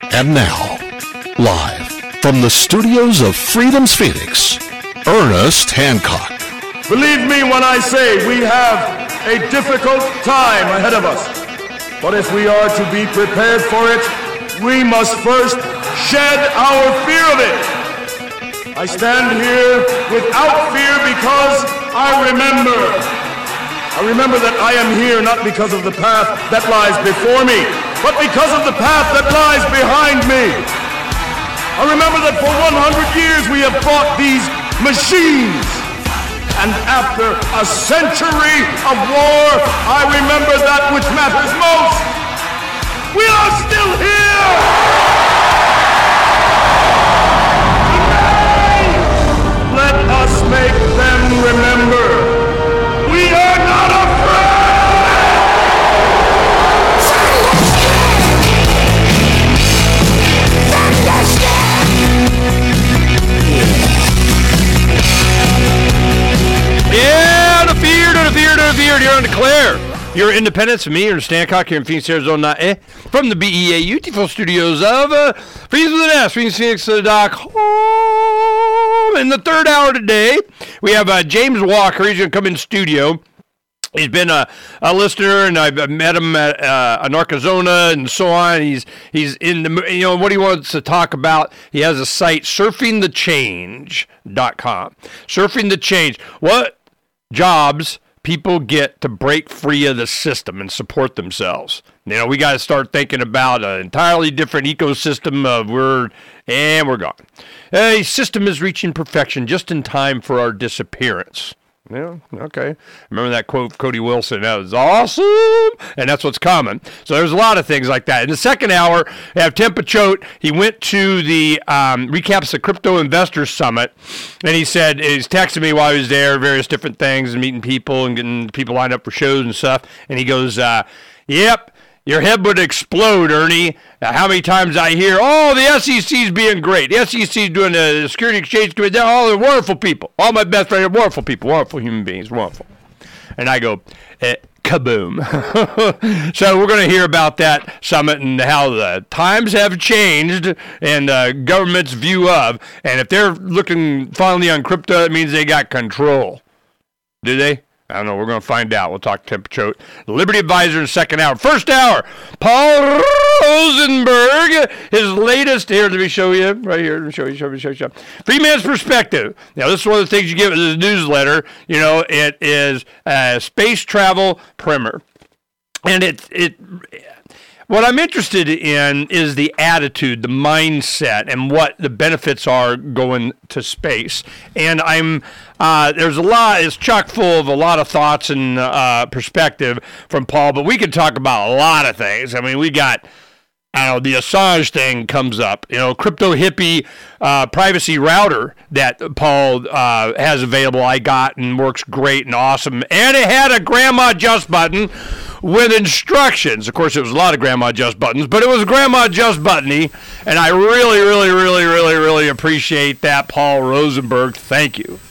And now, live from the studios of Freedom's Phoenix, Ernest Hancock. Believe me when I say we have a difficult time ahead of us. But if we are to be prepared for it, we must first shed our fear of it. I stand here without fear because I remember that I am here not because of the path that lies before me, but because of the path that lies behind me. I remember that for 100 years we have fought these machines. And after a century of war, I remember that which matters most. We are still here! Today, let us make them remember. We are not afraid! Yeah, the fear, you're on Declare. Your independence from me, Ernest Hancock, here in Phoenix, Arizona, from the BEA beautiful studios of Freeze with an S, PhoenixPhoenix.com. In the third hour today, we have James Walker. He's going to come in studio. He's been a listener, and I've met him at Narcozona and so on. He's in the, what he wants to talk about. He has a site, surfingthechange.com. Surfing the Change. What jobs people get to break free of the system and support themselves. We got to start thinking about an entirely different ecosystem of we're gone. A system is reaching perfection just in time for our disappearance. Yeah, okay. Remember that quote, Cody Wilson, that was awesome, and that's what's coming. So there's a lot of things like that. In the second hour, we have Tim Picciott. He went to the recaps the Crypto Investors Summit, and he said, he's texting me while he was there, various different things, and meeting people and getting people lined up for shows and stuff, and he goes, yep, your head would explode, Ernie. How many times I hear, the SEC's being great. The SEC's doing the Security Exchange Committee. They're wonderful people. All my best friends are wonderful people, wonderful human beings, wonderful. And I go, kaboom. So we're going to hear about that summit and how the times have changed and the government's view of. And if they're looking finally on crypto, it means they got control. Do they? I don't know. We're going to find out. We'll talk to Tim Picciott, the Liberty Advisor, in the second hour. First hour, Paul Rosenberg, his latest. Here, let me show you. Right here. Let me show you. Free Man's Perspective. Now, this is one of the things you get with this newsletter. It is a space travel primer. And what I'm interested in is the attitude, the mindset, and what the benefits are going to space. And there's a lot, it's chock full of a lot of thoughts and perspective from Paul, but we could talk about a lot of things. I mean, we got, the Assange thing comes up, crypto hippie privacy router that Paul has available, I got, and works great and awesome. And it had a Grandma Just button with instructions. Of course, it was a lot of Grandma Just buttons, but it was Grandma Just buttony, and I really, really, really, really, really appreciate that, Paul Rosenberg. Thank you.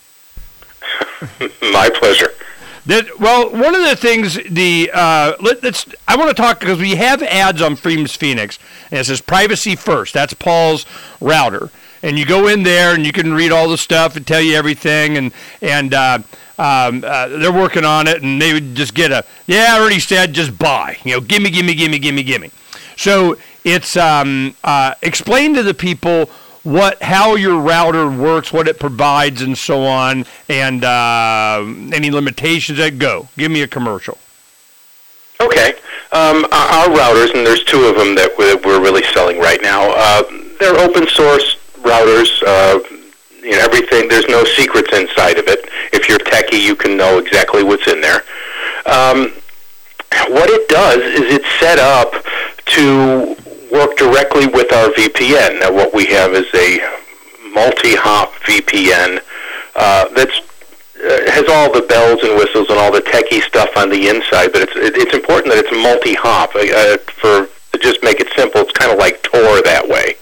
My pleasure. One of the things, I want to talk, because we have ads on Freedom's Phoenix, and it says Privacy First. That's Paul's router. And you go in there, and you can read all the stuff and tell you everything, and they're working on it, and they would just get I already said, just buy. Gimme. So it's explain to the people how your router works, what it provides, and so on, and any limitations that go. Give me a commercial. Okay. Our routers, and there's two of them that we're really selling right now, they're open source routers. Everything, there's no secrets inside of it. If you're techie, you can know exactly what's in there. What it does is it's set up to work directly with our VPN. Now, what we have is a multi-hop VPN that's has all the bells and whistles and all the techie stuff on the inside, but it's important that it's multi-hop. To just make it simple, it's kind of like Tor that way.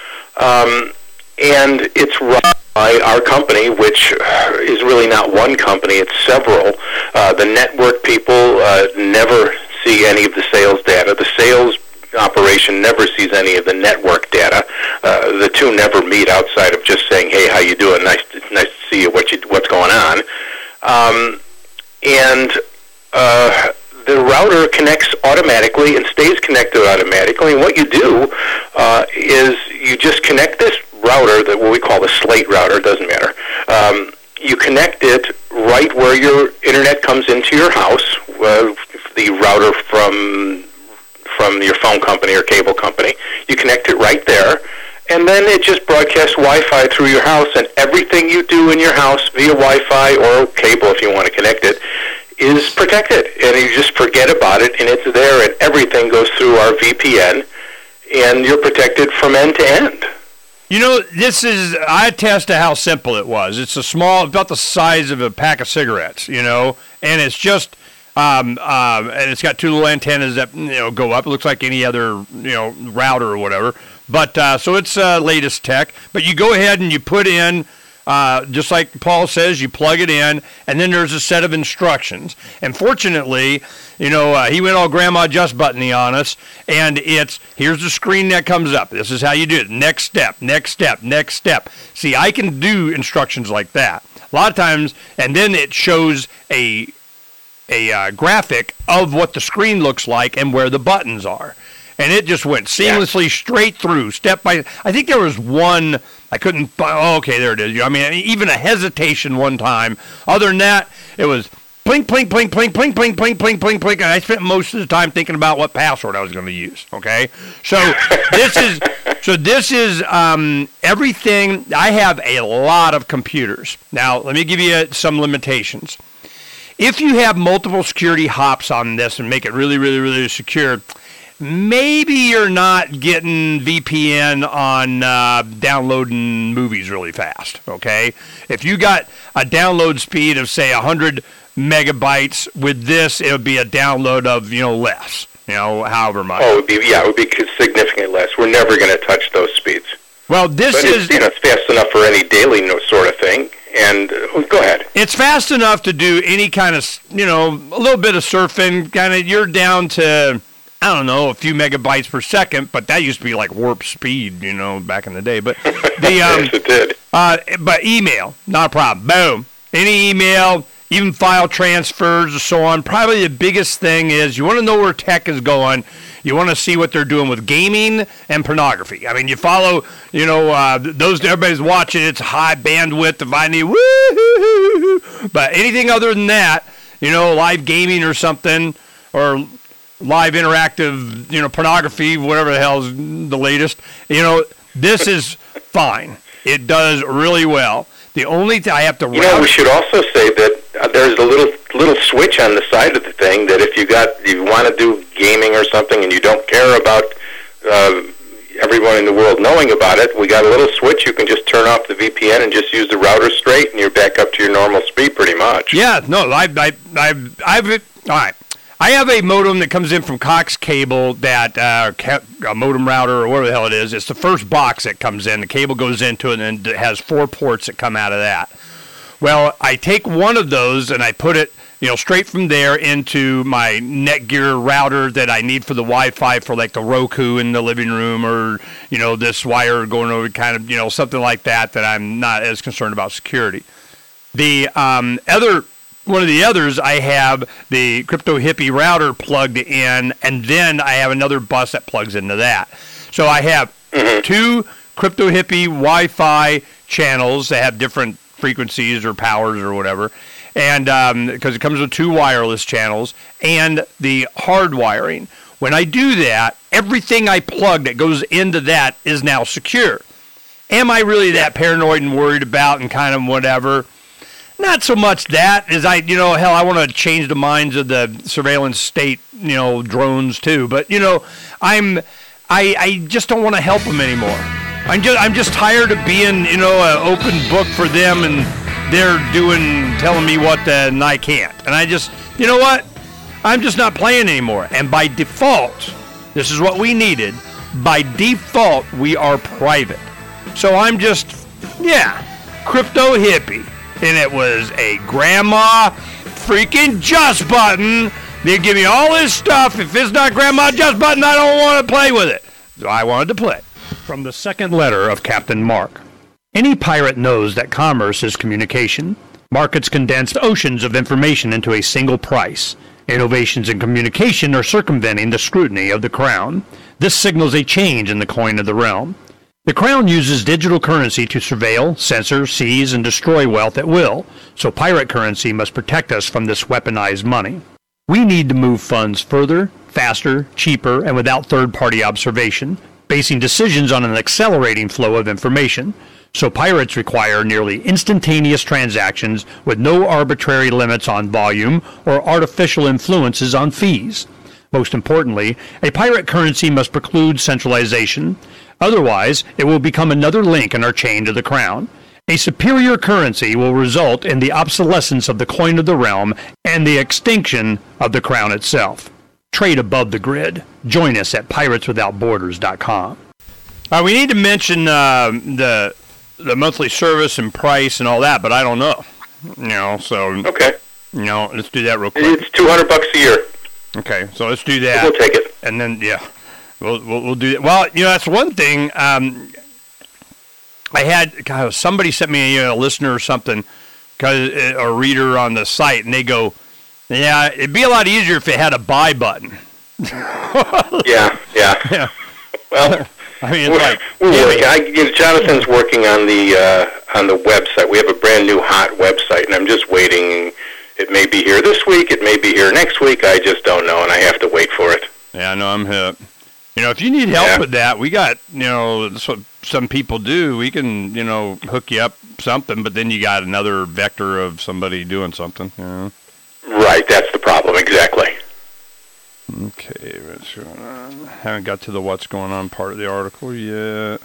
And it's run by our company, which is really not one company, it's several. The network people never see any of the sales data. The sales operation never sees any of the network data. The two never meet outside of just saying, "Hey, how you doing? Nice to see you. What's going on?" The router connects automatically and stays connected automatically. And what you do is you just connect this router, that what we call the slate router, doesn't matter. You connect it right where your internet comes into your house, the router from your phone company or cable company. You connect it right there, and then it just broadcasts Wi-Fi through your house, and everything you do in your house via Wi-Fi or cable, if you want to connect it, is protected. And you just forget about it, and it's there, and everything goes through our VPN, and you're protected from end to end. You know, I attest to how simple it was. It's about the size of a pack of cigarettes, and it's just, and it's got two little antennas that, go up. It looks like any other, router or whatever. But, so it's latest tech. But you go ahead and you put in, just like Paul says, you plug it in, and then there's a set of instructions. And fortunately, he went all Grandma Just Buttony on us, and here's the screen that comes up. This is how you do it. Next step, next step, next step. See, I can do instructions like that. A lot of times, and then it shows a graphic of what the screen looks like and where the buttons are. And it just went seamlessly straight through, step by. I think there was one I couldn't. Oh, okay, there it is. I mean, even a hesitation one time. Other than that, it was blink, blink, blink, blink, blink, blink, blink, blink, blink, blink. And I spent most of the time thinking about what password I was going to use. Okay, so this is everything. I have a lot of computers. Now, let me give you some limitations. If you have multiple security hops on this and make it really, really, really secure, maybe you're not getting VPN on downloading movies really fast, okay? If you got a download speed of, say, 100 megabytes, with this, it would be a download of, less, however much. Oh, it would be significantly less. We're never going to touch those speeds. Well, it's fast enough for any daily sort of thing. And go ahead. It's fast enough to do any kind of, a little bit of surfing. Kind of, you're down to, I don't know, a few megabytes per second, but that used to be like warp speed, back in the day. But yes, it did. But email, not a problem. Boom. Any email, even file transfers and so on. Probably the biggest thing is you want to know where tech is going. You want to see what they're doing with gaming and pornography. I mean, you follow, those everybody's watching. It's high bandwidth if I need woo. But anything other than that, live gaming or something, or live interactive, pornography, whatever the hell is the latest, this is fine. It does really well. The only thing I have to we should also say that there's a little switch on the side of the thing that if you want to do gaming or something and you don't care about everyone in the world knowing about it, we got a little switch. You can just turn off the VPN and just use the router straight, and you're back up to your normal speed pretty much. Yeah, no, I've all right. I have a modem that comes in from Cox Cable, that a modem router or whatever the hell it is. It's the first box that comes in. The cable goes into it, and it has 4 ports that come out of that. Well, I take one of those and I put it, straight from there into my Netgear router that I need for the Wi-Fi for like the Roku in the living room, or this wire going over, kind of something like that I'm not as concerned about security. The one of the others, I have the Crypto Hippie router plugged in, and then I have another bus that plugs into that. So I have 2 Crypto Hippie Wi-Fi channels that have different frequencies or powers or whatever, and because it comes with 2 wireless channels and the hard wiring. When I do that, everything I plug that goes into that is now secure. Am I really that paranoid and worried about and kind of whatever? Not so much that as I want to change the minds of the surveillance state, drones too. But I just don't want to help them anymore. I'm just tired of being, an open book for them, and they're telling me what and I can't. And I just, what? I'm just not playing anymore. And by default, this is what we needed. By default, we are private. So I'm just, Crypto Hippie. And it was a Grandma freaking Just Button They give me all this stuff. If it's not Grandma Just button, I don't want to play with it. So I wanted to play. From the second letter of Captain Mark. Any pirate knows that commerce is communication. Markets condense oceans of information into a single price. Innovations in communication are circumventing the scrutiny of the crown. This signals a change in the coin of the realm. The crown uses digital currency to surveil, censor, seize, and destroy wealth at will, so pirate currency must protect us from this weaponized money. We need to move funds further, faster, cheaper, and without third-party observation, basing decisions on an accelerating flow of information. So pirates require nearly instantaneous transactions with no arbitrary limits on volume or artificial influences on fees. Most importantly, a pirate currency must preclude centralization. Otherwise, it will become another link in our chain to the crown. A superior currency will result in the obsolescence of the coin of the realm and the extinction of the crown itself. Trade above the grid. Join us at pirateswithoutborders.com. We need to mention the monthly service and price and all that, but I don't know. So Okay. Let's do that real quick. It's $200 a year. Okay, so let's do that. We'll take it. And then we'll do that. Well, that's one thing. I had somebody sent me a listener or something, a reader on the site, and they go, "Yeah, it'd be a lot easier if it had a buy button." Yeah. Well, I mean, it's we're working. Jonathan's working on the website. We have a brand new hot website, and I'm just waiting. It may be here this week. It may be here next week. I just don't know, and I have to wait for it. Yeah, no, I'm hip. If you need help with that, we got, that's what some people do. We can, hook you up something, but then you got another vector of somebody doing something. Right, that's the problem, exactly. Okay, what's going on? Haven't got to the what's going on part of the article yet.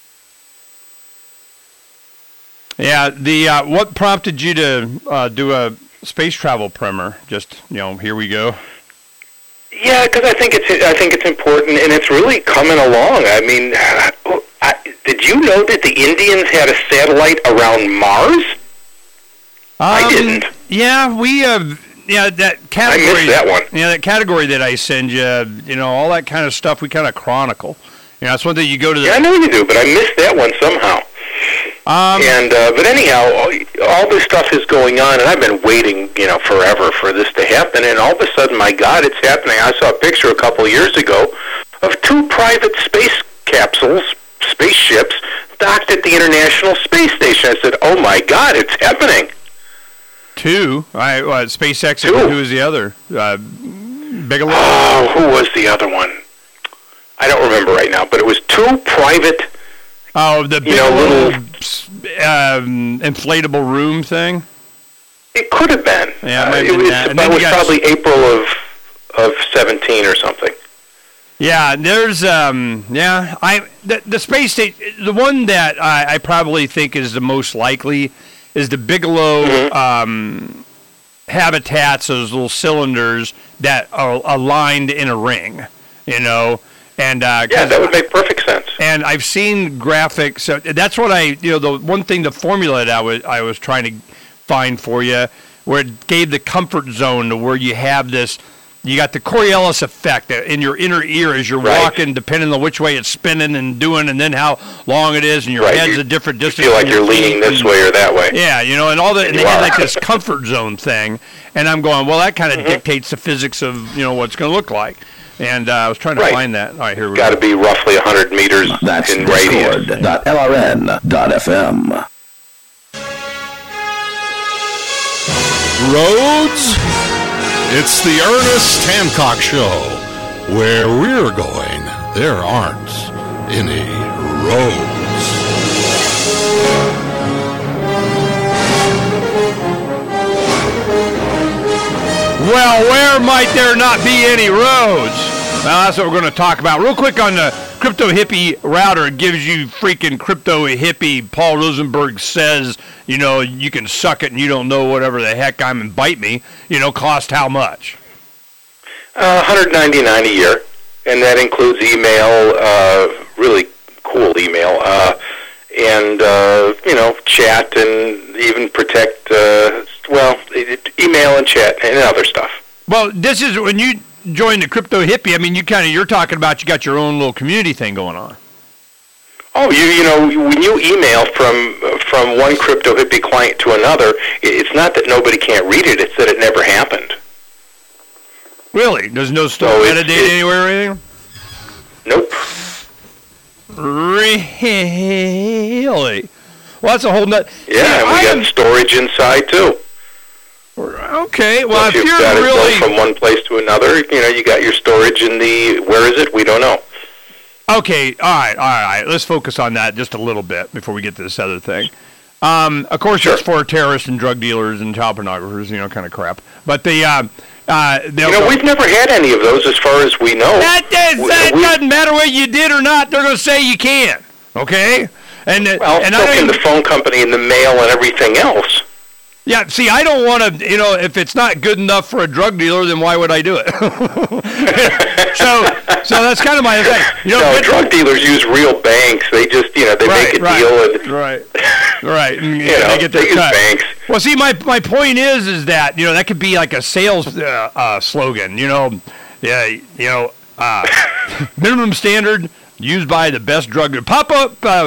Yeah, what prompted you to do a space travel primer? Just, here we go. Yeah, because I think it's important, and it's really coming along. I mean, did you know that the Indians had a satellite around Mars? I didn't. Yeah, we that category. I missed that one. Yeah, that category that I send you, all that kind of stuff we kind of chronicle. That's one thing you go to the... Yeah, I know you do, but I missed that one somehow. But anyhow, all this stuff is going on, and I've been waiting, forever for this to happen, and all of a sudden, my God, it's happening. I saw a picture a couple of years ago of 2 private space capsules, spaceships, docked at the International Space Station. I said, oh my God, it's happening. 2? SpaceX, 2. Who was the other? Bigelow? Oh, who was the other one? I don't remember right now, but it was 2 private... Oh, the Bigelow inflatable room thing? It could have been. Yeah, it was probably April of 17 or something. Yeah, there's the space station. The one that I probably think is the most likely is the Bigelow habitats, those little cylinders that are aligned in a ring, And that would make perfect sense. And I've seen graphics. So that's what the one thing, the formula that I was trying to find for you, where it gave the comfort zone to where you have this, you got the Coriolis effect in your inner ear as you're walking, depending on which way it's spinning and doing, and then how long it is, and your head's a different distance. You feel like you're leaning this way or that way. Yeah, and all that, and they had like this comfort zone thing, and I'm going, well, that kind of dictates the physics of what it's going to look like. And I was trying to find that. All right, here we go. Got to be roughly 100 meters in radius. Discord.lrn.fm. Roads? It's the Ernest Hancock Show. Where we're going, there aren't any roads. Well, where might there not be any roads? Well, that's what we're going to talk about. Real quick on the Crypto Hippie router. It gives you freaking Crypto Hippie. Paul Rosenberg says, you can suck it and you don't know whatever the heck I'm and bite me. Cost how much? $199 a year. And that includes email, really cool email, and, chat and even protect, email and chat and other stuff. Well, this is when you join the Crypto Hippie. I mean, you're talking about you got your own little community thing going on. Oh, when you email from one Crypto Hippie client to another, it's not that nobody can't read it; it's that it never happened. Really? There's no story metadata anywhere or anything? Nope. Really? Well, that's a whole nut. Yeah, and we got storage inside too. Okay, well, if you've you're got really it go from one place to another, you got your storage in the. Where is it? We don't know. Okay, all right. Let's focus on that just a little bit before we get to this other thing. Of course, Sure. it's for terrorists and drug dealers and child pornographers, kind of crap. But we've never had any of those as far as we know. That doesn't matter whether you did or not. They're going to say you can. Okay, and so can the phone company and the mail and everything else. Yeah, see, I don't want to, if it's not good enough for a drug dealer, then why would I do it? so that's kind of my thing. Drug dealers use real banks. They just, they make a deal. And, right. And, they use banks. Well, see, my point is that, that could be like a sales slogan, minimum standard, used by the best drug dealer. Pablo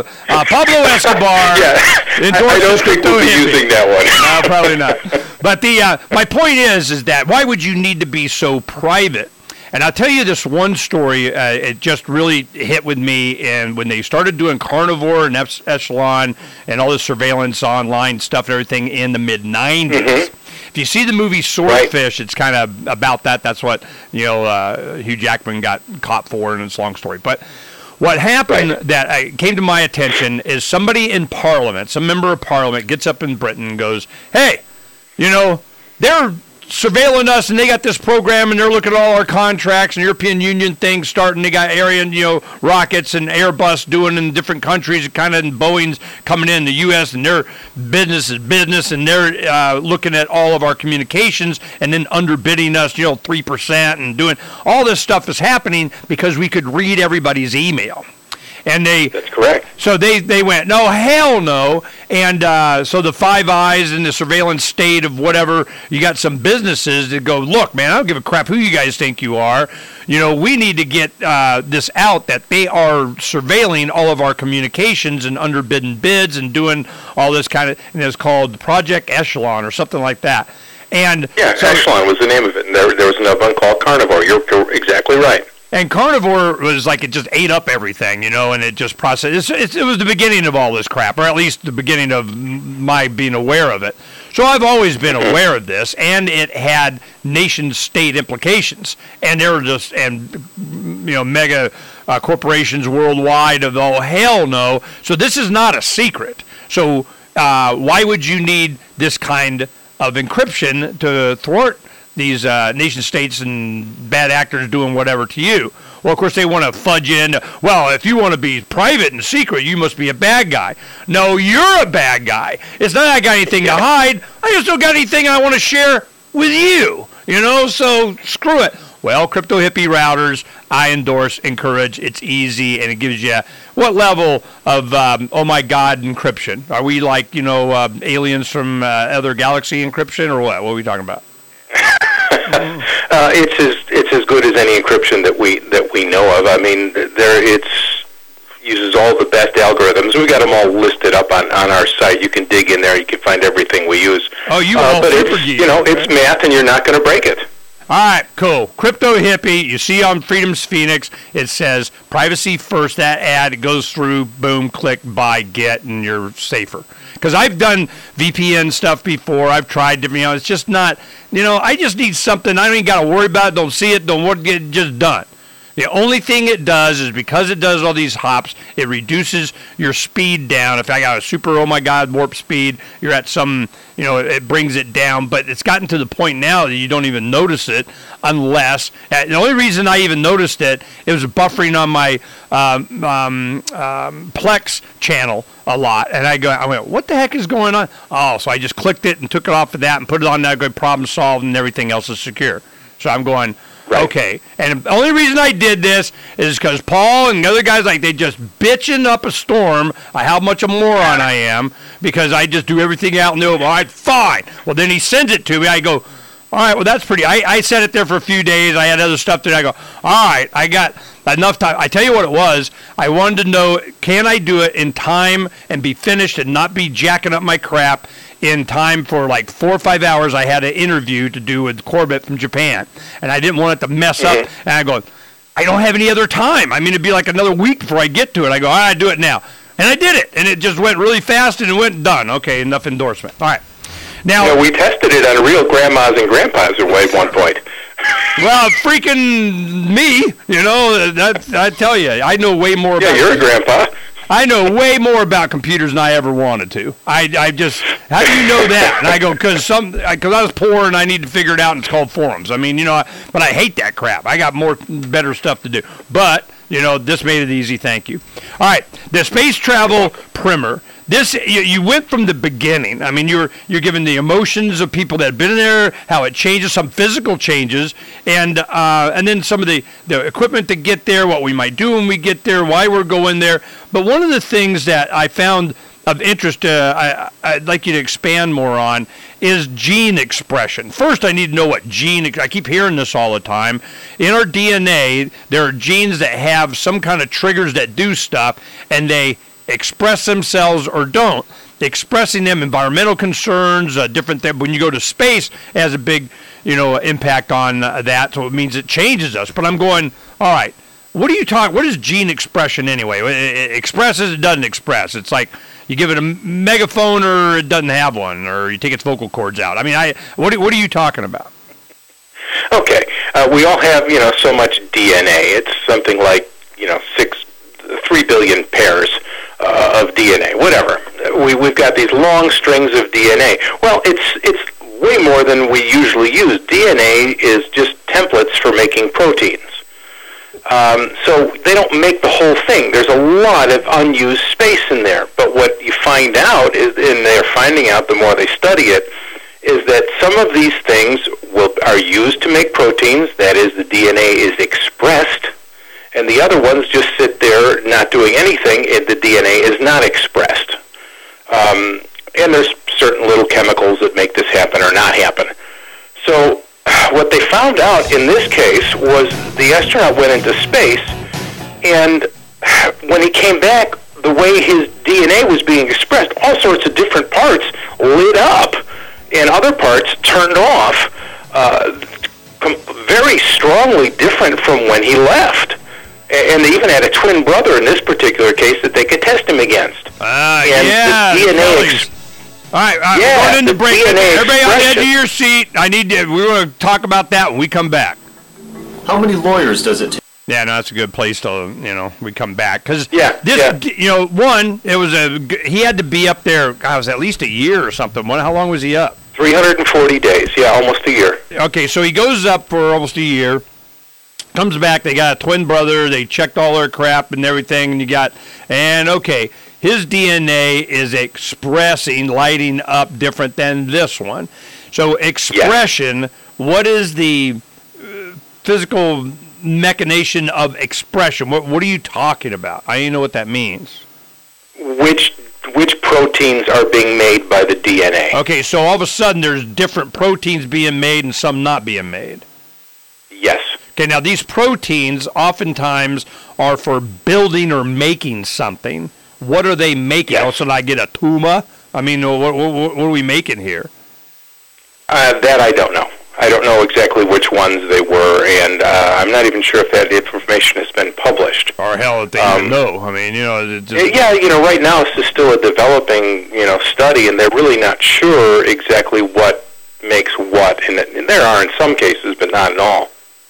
Escobar. Yeah, I don't think we'll be using that one. No, probably not. But my point is that why would you need to be so private? And I'll tell you this one story. It just really hit with me. And when they started doing Carnivore and Echelon and all this surveillance online stuff and everything in the mid-'90s. Mm-hmm. If you see the movie Swordfish, It's kind of about that. That's what Hugh Jackman got caught for, and it's a long story. But what happened that came to my attention is somebody in Parliament, some member of Parliament, gets up in Britain and goes, "Hey, they're surveilling us, and they got this program, and they're looking at all our contracts and European Union things starting. They got Ariane, rockets and Airbus doing in different countries, kind of, and Boeing's coming in the U.S. and their business is business, and they're looking at all of our communications and then underbidding us, 3% and doing all this stuff is happening because we could read everybody's email." And that's correct. So they went, no, hell no. And so the Five Eyes and the surveillance state of whatever, you got some businesses that go, look, man, I don't give a crap who you guys think you are. We need to get this out that they are surveilling all of our communications and underbidding bids and doing all this kind of, and it's called Project Echelon or something like that. And Echelon was the name of it. And there was another one called Carnivore. You're exactly right. And Carnivore was like it just ate up everything, and it just processed. It was the beginning of all this crap, or at least the beginning of my being aware of it. So I've always been aware of this, and it had nation-state implications. And there were just, mega corporations worldwide of, oh, hell no. So this is not a secret. So why would you need this kind of encryption to thwart these nation states and bad actors doing whatever to you? Well, of course, they want to fudge in, well, if you want to be private and secret, you must be a bad guy. No, you're a bad guy. It's not that I got anything to hide. I just don't got anything I want to share with you, so screw it. Well, Crypto Hippie routers, I endorse, encourage. It's easy, and it gives you what level of, oh, my God, encryption? Are we like, aliens from other galaxy encryption, or what? What are we talking about? It's as good as any encryption that we know of. I mean, it uses all the best algorithms. We got them all listed up on our site. You can dig in there. You can find everything we use. Oh, but it's math, and you're not going to break it. All right, cool. Crypto Hippie, you see on Freedom's Phoenix, it says privacy first. That ad, it goes through, boom, click, buy, get, and you're safer. Because I've done VPN stuff before. I've tried different, it's just not, I just need something. I don't even got to worry about it. Don't see it. Don't want to get it just done. The only thing it does is because it does all these hops, it reduces your speed down. If I got a super, oh my God, warp speed, you're at some, it brings it down. But it's gotten to the point now that you don't even notice it unless, the only reason I even noticed it was buffering on my Plex channel a lot. And I went, what the heck is going on? Oh, so I just clicked it and took it off of that and put it on that, good problem solved, and everything else is secure. So I'm going, right. Okay. And the only reason I did this is because Paul and the other guys, they just bitching up a storm how much a moron I am because I just do everything out and do it. All right, fine. Well, then he sends it to me. I go, All right, well, that's pretty. I set it there for a few days. I had other stuff there. I go, all right, I got enough time. I tell you what it was. I wanted to know, can I do it in time and be finished and not be jacking up my crap in time for like 4 or 5 hours? I had an interview to do with Corbett from Japan, and I didn't want it to mess up. And I go, I don't have any other time. I mean, it'd be like another week before I get to it. I go, all right, do it now. And I did it, and it just went really fast, and it went done. Okay, enough endorsement. All right. Now, we tested it on real grandmas and grandpas at one point. Well, freaking me, I tell you, I know way more about... Yeah, you're a grandpa. I know way more about computers than I ever wanted to. I just, how do you know that? And I go, because I was poor and I need to figure it out, and it's called forums. I mean, but I hate that crap. I got better stuff to do. But, this made it easy. Thank you. All right, the space travel primer. This you went from the beginning. I mean, you're given the emotions of people that have been there, how it changes, some physical changes, and then some of the equipment to get there, what we might do when we get there, why we're going there. But one of the things that I found of interest, I'd like you to expand more on, is gene expression. First, I need to know what I keep hearing this all the time. In our DNA, there are genes that have some kind of triggers that do stuff, and they express themselves or don't. Expressing them, environmental concerns, different things. When you go to space, it has a big, impact on that, so it means it changes us. But I'm going, all right, what is gene expression anyway? It expresses, it doesn't express. It's like you give it a megaphone or it doesn't have one, or you take its vocal cords out. I mean, what are you talking about? Okay, we all have, so much DNA. It's something like, 3 billion pairs of DNA, whatever. We've got these long strings of DNA. Well, it's way more than we usually use. DNA is just templates for making proteins. So they don't make the whole thing. There's a lot of unused space in there. But what you find out is, and they're finding out the more they study it, is that some of these things are used to make proteins. That is, the DNA is expressed, and the other ones just sit there not doing anything, and the DNA is not expressed. And there's certain little chemicals that make this happen or not happen. So what they found out in this case was the astronaut went into space, and when he came back, the way his DNA was being expressed, all sorts of different parts lit up, and other parts turned off, very strongly different from when he left. And they even had a twin brother in this particular case that they could test him against. And yeah. The DNA all right, yeah, we're going into break. Everybody on the edge expression. of your seat. We want to talk about that when we come back. How many lawyers does it take? Yeah, no, that's a good place to, we come back. Because one, he had to be up there, it was at least a year or something. How long was he up? 340 days, almost a year. Okay, so he goes up for almost a year, comes back, they got a twin brother, they checked all their crap and everything, and okay, his DNA is expressing, lighting up different than this one. So expression, What is the physical mechanization of expression? What are you talking about? I don't know what that means. Which proteins are being made by the DNA? Okay, so all of a sudden there's different proteins being made and some not being made. Yes. Okay, now these proteins oftentimes are for building or making something. What are they making? Yes. Also, I get a tumor? I mean, what are we making here? That I don't know. I don't know exactly which ones they were, and I'm not even sure if that information has been published. Or hell, if they even know. I mean, right now this is still a developing, study, and they're really not sure exactly what makes what, and there are in some cases, but not in all.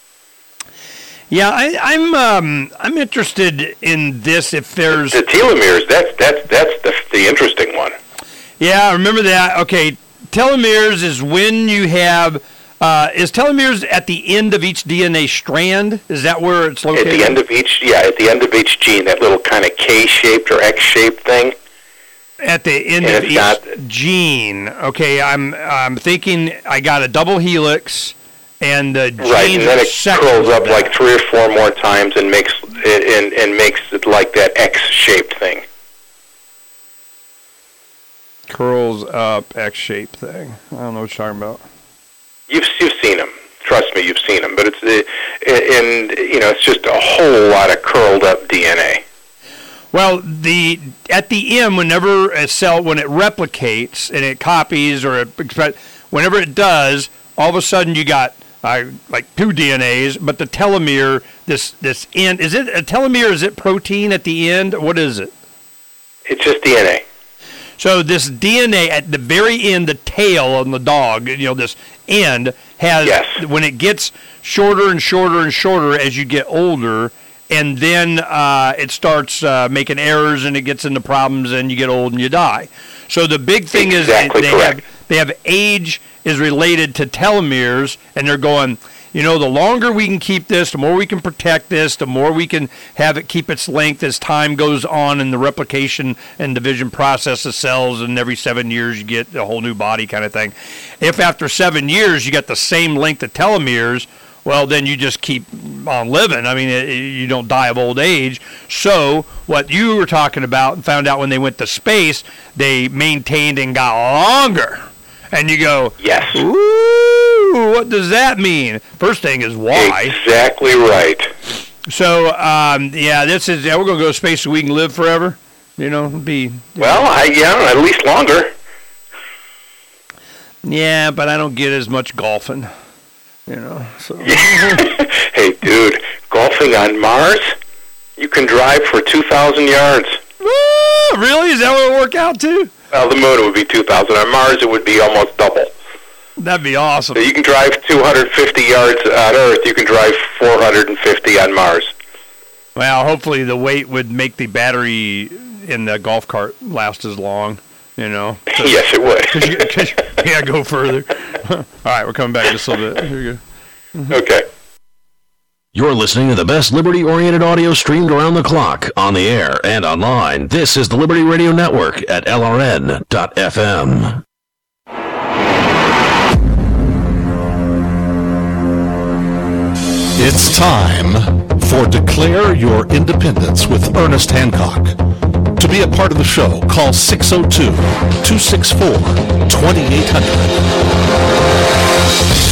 Yeah, I'm interested in this. If there's the telomeres, that's the interesting one. Yeah, I remember that. Okay, telomeres is when you have. Is telomeres at the end of each DNA strand? Is that where it's located? At the end of each gene, that little kind of K-shaped or X-shaped thing. At the end of each gene. Okay, I'm thinking I got a double helix. And the gene right, and then it curls up like 3 or 4 more times and makes it like that X-shaped thing. Curls up, X-shaped thing. I don't know what you're talking about. You've seen them. Trust me, you've seen them. But it's just a whole lot of curled up DNA. Well, at the end, whenever a cell, when it replicates and it copies whenever it does, all of a sudden you got like two DNAs, but the telomere, this end, is it a telomere? Is it protein at the end? What is it? It's just DNA. So this DNA at the very end, the tail on the dog, this end has, yes. When it gets shorter and shorter and shorter as you get older, and then it starts making errors and it gets into problems and you get old and you die. So the big thing exactly is they have age is related to telomeres, and they're going, the longer we can keep this, the more we can protect this, the more we can have it keep its length as time goes on in the replication and division process of cells, and every 7 years you get a whole new body kind of thing. If after 7 years you got the same length of telomeres, well, then you just keep on living. I mean, you don't die of old age. So what you were talking about and found out when they went to space, they maintained and got longer. And you go, yes. Ooh, what does that mean? First thing is why. Exactly right. So, we're going to go to space so we can live forever. Well, at least longer. Yeah, but I don't get as much golfing. So. Hey, dude, golfing on Mars, you can drive for 2,000 yards. Really? Is that what it work out to? Well, the moon would be 2,000. On Mars, it would be almost double. That'd be awesome. So you can drive 250 yards on Earth. You can drive 450 on Mars. Well, hopefully the weight would make the battery in the golf cart last as long. Yes, it would. Yeah, go further. All right, we're coming back just a little bit. Here we go. Mm-hmm. Okay. You're listening to the best Liberty-oriented audio streamed around the clock, on the air and online. This is the Liberty Radio Network at LRN.FM. It's time for Declare Your Independence with Ernest Hancock. To be a part of the show, call 602-264-2800.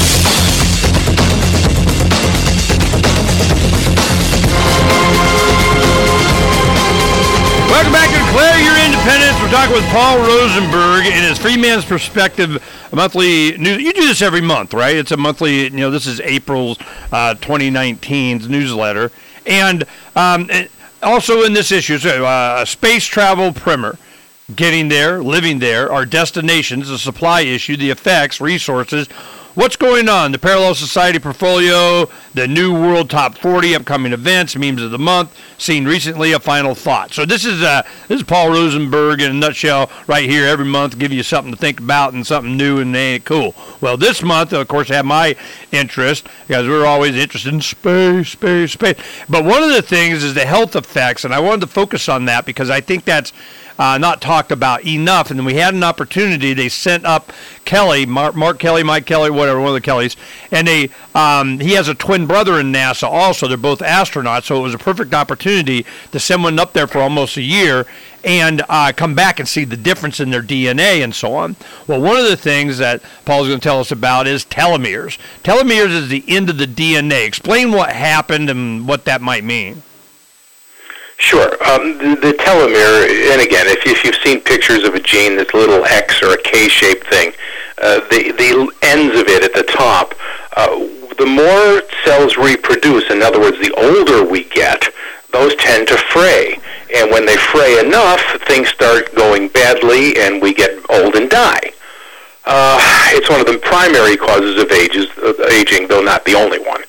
Welcome back to Declare Your Independence. We're talking with Paul Rosenberg in his Freeman's Perspective monthly news. You do this every month, right? It's a monthly, this is April's 2019's newsletter. And also in this issue, space travel primer. Getting there, living there, our destinations, the supply issue, the effects, resources. What's going on? The Parallel Society portfolio, the New World Top 40, upcoming events, memes of the month, seen recently, a final thought. So this is Paul Rosenberg in a nutshell right here every month, give you something to think about and something new and ain't cool. Well, this month, of course, I have my interest because we're always interested in space. But one of the things is the health effects, and I wanted to focus on that because I think that's not talked about enough. And then we had an opportunity. They sent up Kelly, Mark Kelly, Mike Kelly, whatever, one of the Kellys, and he has a twin brother in NASA also. They're both astronauts, so it was a perfect opportunity to send one up there for almost a year and come back and see the difference in their DNA and so on. Well, one of the things that Paul's going to tell us about is telomeres. Telomeres is the end of the DNA. Explain what happened and what that might mean. Sure. The telomere, and again, if you've seen pictures of a gene, this little X or a K-shaped thing, the ends of it at the top, the more cells reproduce, in other words, the older we get, those tend to fray. And when they fray enough, things start going badly and we get old and die. It's one of the primary causes of aging, though not the only one.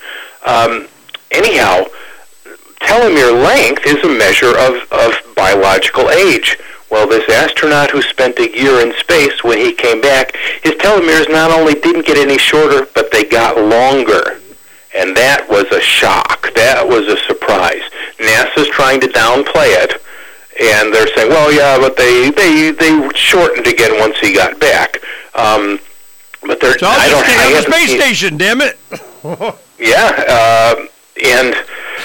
Anyhow, telomere length is a measure of biological age. Well, this astronaut who spent a year in space, when he came back, his telomeres not only didn't get any shorter, but they got longer. And that was a shock. That was a surprise. NASA's trying to downplay it, and they're saying, well, yeah, but they shortened again once he got back. But they're, so I don't have a space station, damn it. Yeah, and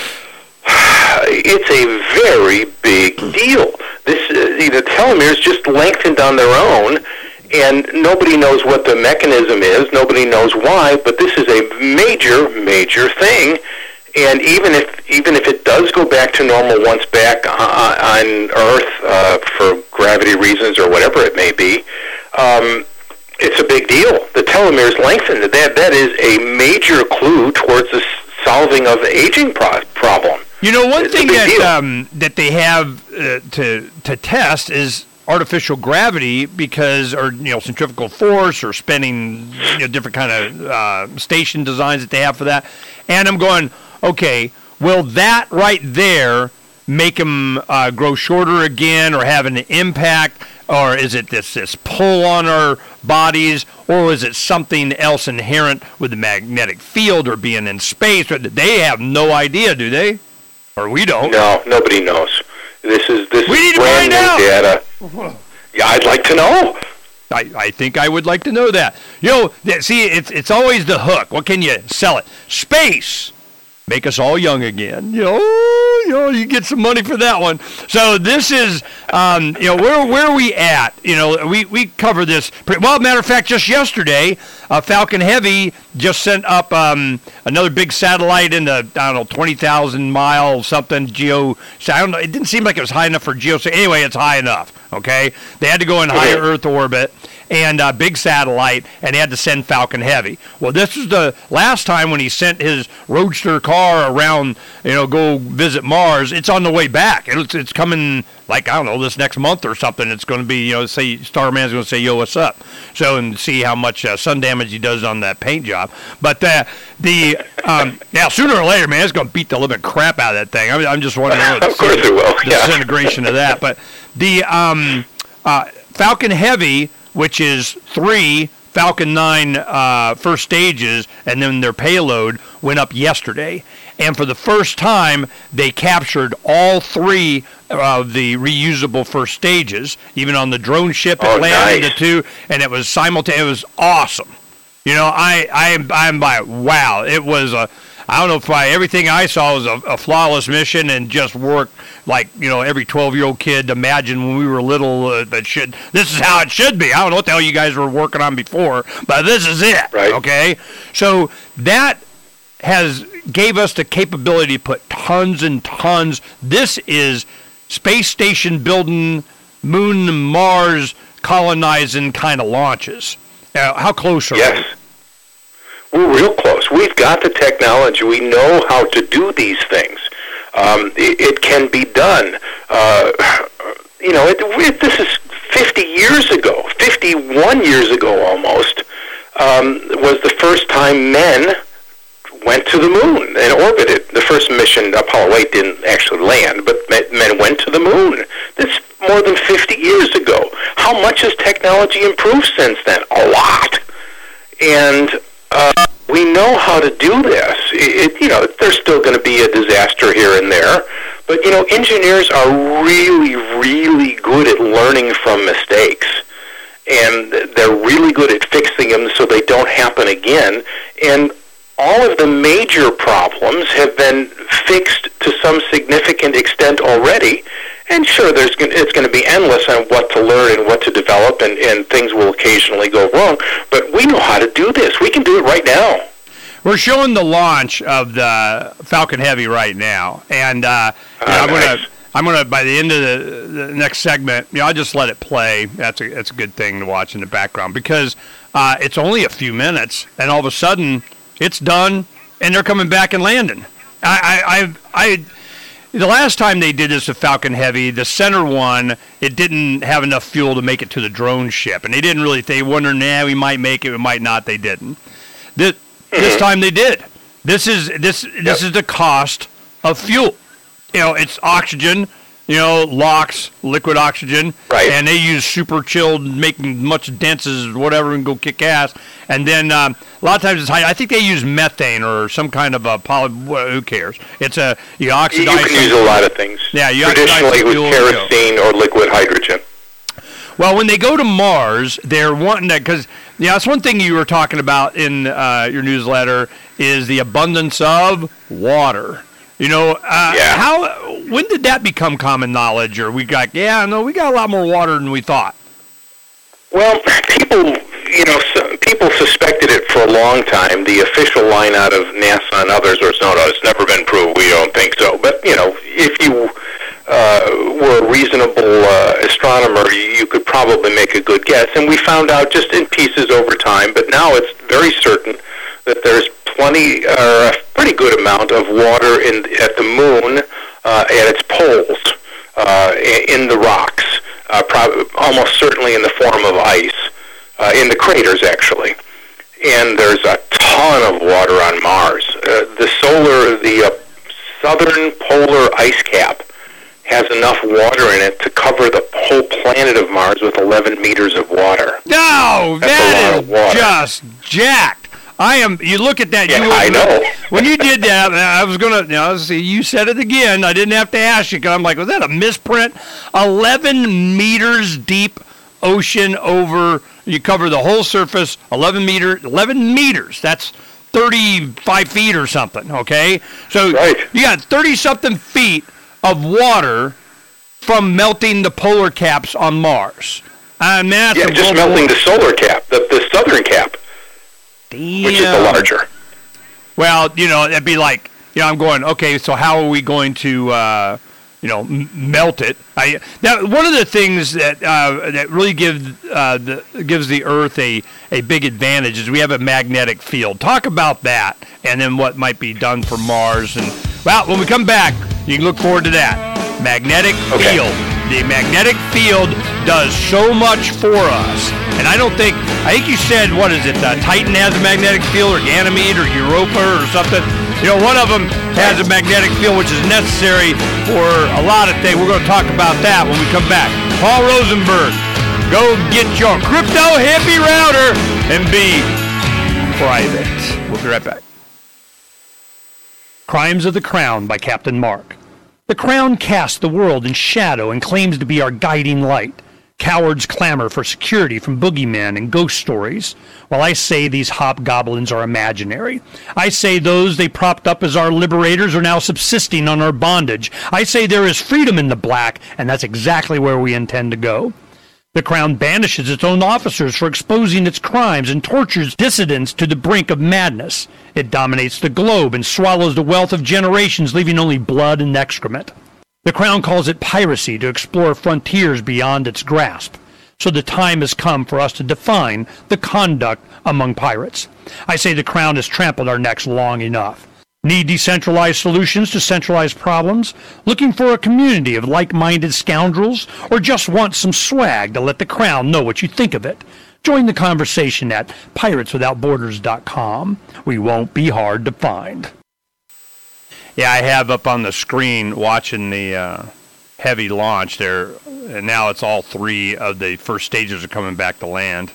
it's a very big deal. This, the telomeres just lengthened on their own, And nobody knows what the mechanism is. Nobody knows why. But this is a major, major thing. And even if it does go back to normal once back on Earth for gravity reasons or whatever it may be, it's a big deal. The telomeres lengthen. That is a major clue towards the solving of the aging problem. You know, one thing that they have to test is artificial gravity because, or centrifugal force, or spinning, different kind of station designs that they have for that. And I'm going, okay, will that right there make them grow shorter again, or have an impact, or is it this pull on our bodies, or is it something else inherent with the magnetic field or being in space? They have no idea, do they? Or we don't. No, nobody knows. This is we need to brand find new out. Data. Yeah, I'd like to know. I think I would like to know that. See, it's always the hook. What can you sell it? Space. Make us all young again. You get some money for that one. So this is, where are we at? We cover this. Well, matter of fact, just yesterday, Falcon Heavy just sent up another big satellite in the 20,000 mile something geo. I don't know. It didn't seem like it was high enough for geo. So anyway, it's high enough. Okay, they had to go in higher Earth orbit. And big satellite, and he had to send Falcon Heavy. Well, this was the last time when he sent his roadster car around, go visit Mars. It's on the way back. It's coming, this next month or something. It's going to be, say Starman's going to say, yo, what's up? So, and see how much sun damage he does on that paint job. But now, sooner or later, man, it's going to beat the living crap out of that thing. I'm just wondering of course it will. The disintegration of that. But the Falcon Heavy, which is 3 Falcon 9 first stages, and then their payload went up yesterday. And for the first time, they captured all 3 of the reusable first stages, even on the drone ship. It landed the 2, and it was simultaneous. It was awesome. I'm by, wow. It was I don't know if everything I saw was a flawless mission and just worked like, every 12-year-old kid imagined when we were little this is how it should be. I don't know what the hell you guys were working on before, but this is it, right. Okay? So that gave us the capability to put tons and tons. This is space station building, moon and Mars colonizing kind of launches. How close are we? Yes. We're real close. We've got the technology. We know how to do these things. It can be done. This is 50 years ago, 51 years ago almost, was the first time men went to the moon and orbited. The first mission, Apollo 8, didn't actually land, but men went to the moon. That's more than 50 years ago. How much has technology improved since then? A lot. And we know how to do this. There's still going to be a disaster here and there, but engineers are really, really good at learning from mistakes, and they're really good at fixing them so they don't happen again. And all of the major problems have been fixed to some significant extent already. And sure, it's going to be endless on what to learn and what to develop, and things will occasionally go wrong. But we know how to do this. We can do it right now. We're showing the launch of the Falcon Heavy right now, and I'm gonna by the end of the next segment, I'll just let it play. That's a good thing to watch in the background because it's only a few minutes, and all of a sudden it's done, and they're coming back and landing. The last time they did this with Falcon Heavy, the center one, it didn't have enough fuel to make it to the drone ship, and they didn't really. They wondered, we might make it, we might not. They didn't. This time they did. This is the cost of fuel. It's oxygen. LOX, liquid oxygen, right? And they use super chilled, making much dense as whatever, and go kick ass. And then a lot of times it's high. I think they use methane or some kind of who cares? It's you oxidize. You can use a lot of things. Yeah, you traditionally with kerosene or liquid hydrogen. Well, when they go to Mars, they're wanting that because that's one thing you were talking about in your newsletter is the abundance of water. When did that become common knowledge? Or we got a lot more water than we thought? Well, people suspected it for a long time. The official line out of NASA and others was, no, it's never been proved. We don't think so. But, if you were a reasonable astronomer, you could probably make a good guess. And we found out just in pieces over time, but now it's very certain that there's a pretty good amount of water at the moon at its poles, in the rocks, almost certainly in the form of ice, in the craters actually. And there's a ton of water on Mars. The southern polar ice cap has enough water in it to cover the whole planet of Mars with 11 meters of water. No, that is just jacked. You look at that. Yeah, I know. When you did that, I was going to, you said it again. I didn't have to ask you because I'm like, was that a misprint? 11 meters deep ocean over, you cover the whole surface, 11 meters. That's 35 feet or something, okay? So right. You got 30-something feet of water from melting the polar caps on Mars. Just melting the solar cap, the southern cap. Damn. Which is the larger. Well, it'd be like, I'm going, okay, so how are we going to, melt it? Now, one of the things that really gives the Earth a big advantage is we have a magnetic field. Talk about that, and then what might be done for Mars. And well, when we come back, you can look forward to that. Magnetic field. The magnetic field does so much for us. And I think you said, what is it, Titan has a magnetic field, or Ganymede, or Europa, or something. One of them has a magnetic field, which is necessary for a lot of things. We're going to talk about that when we come back. Paul Rosenberg, go get your crypto hippie router and be private. We'll be right back. Crimes of the Crown by Captain Mark. The Crown casts the world in shadow and claims to be our guiding light. Cowards clamor for security from boogeymen and ghost stories, while I say these hobgoblins are imaginary. I say those they propped up as our liberators are now subsisting on our bondage. I say there is freedom in the black, and that's exactly where we intend to go. The Crown banishes its own officers for exposing its crimes and tortures dissidents to the brink of madness. It dominates the globe and swallows the wealth of generations, leaving only blood and excrement. The Crown calls it piracy to explore frontiers beyond its grasp. So the time has come for us to define the conduct among pirates. I say the Crown has trampled our necks long enough. Need decentralized solutions to centralized problems? Looking for a community of like-minded scoundrels? Or just want some swag to let the Crown know what you think of it? Join the conversation at pirateswithoutborders.com. We won't be hard to find. Yeah, I have up on the screen watching the heavy launch there, and now it's all three of the first stages are coming back to land.